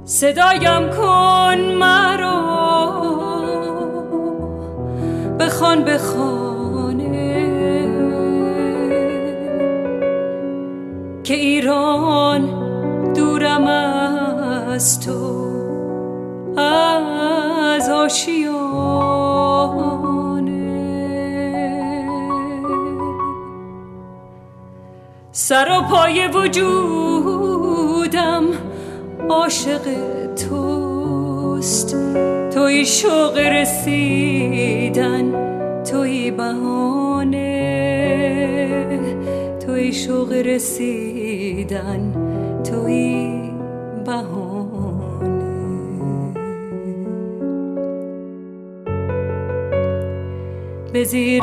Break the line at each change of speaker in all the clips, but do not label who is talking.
صدایم کن مرا، بخوان به خانه که ایران دورم از تو، از آشیانه. سر و پای وجودم عاشق توست، توی شوق رسیدن، توی بهانه، توی شوق رسیدن، توی بهانه. به زیر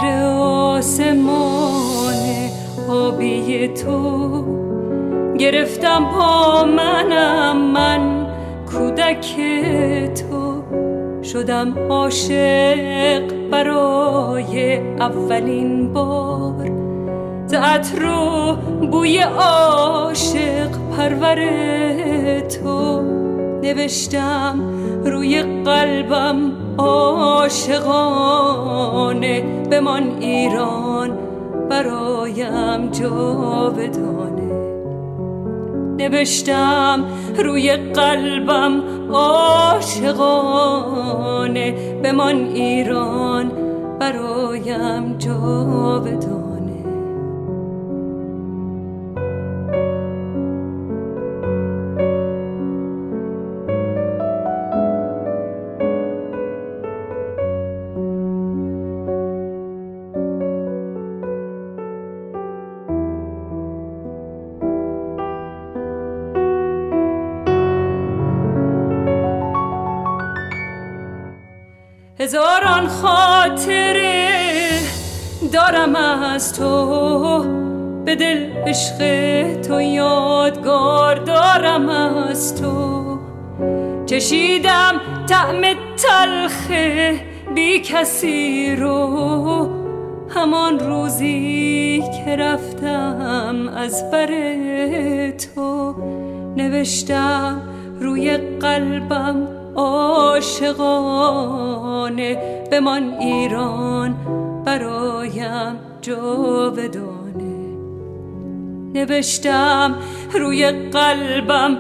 آسمان آبی تو گرفتم پا من کودک تو، شدم عاشق برای اولین بار، ز عطر و بوی عاشق پرور تو. نوشتم روی قلبم عاشقانه، بمان ایران برایم جاودانه. نوشتم روی قلبم عاشقانه، بمان ایران برایم جاودانه. هزاران خاطره دارم از تو، به دل عشق تو یادگار دارم از تو. چشیدم طعم تلخ بی کسی رو، همان روزی که رفتم از بر تو. نوشتم روی قلبم عاشقانه، بمان ایران برایم جاودانه. نوشتم روی قلبم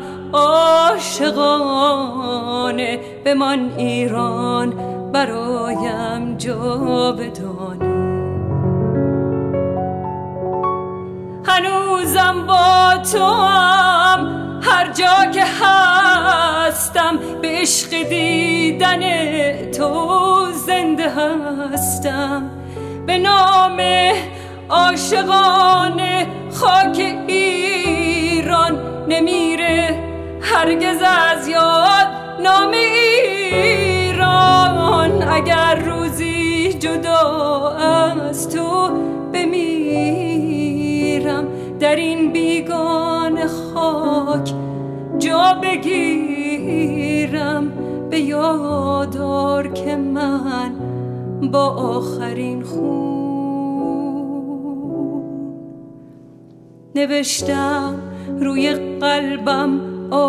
عاشقانه، بمان ایران برایم جاودانه. هنوزم با تو هم هر جا که هستم، به عشق دیدن تو زنده هستم. به نام عاشقانه خاک ایران نمیره هرگز از یاد نام ایران. اگر روزی جدا از تو بمیرم، در این بیگانه خاک جا بگیرم. به یاد آر که من با آخرین خون نوشتم روی قلبم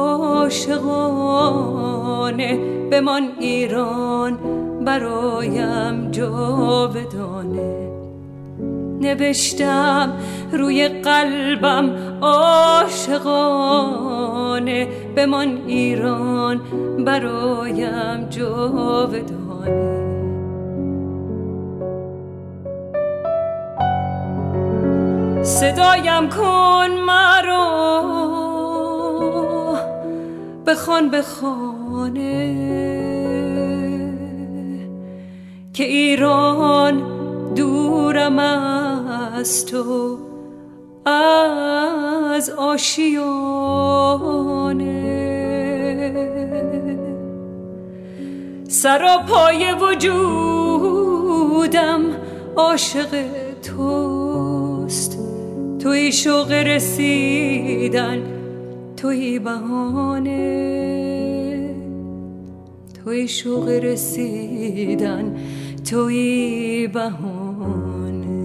عاشقانه، بمان ایران برایم جاودانه. نوشتم روی قلبم عاشقانه، بمان ایران برایم جاودانه. صدایم کن مرا، بخوان به خانه که ایران دورم از تو، از آشیانه. سر و پای وجودم عاشق توست، توی شوق رسیدن، توی بهانه، توی شوق رسیدن، توی بهانه.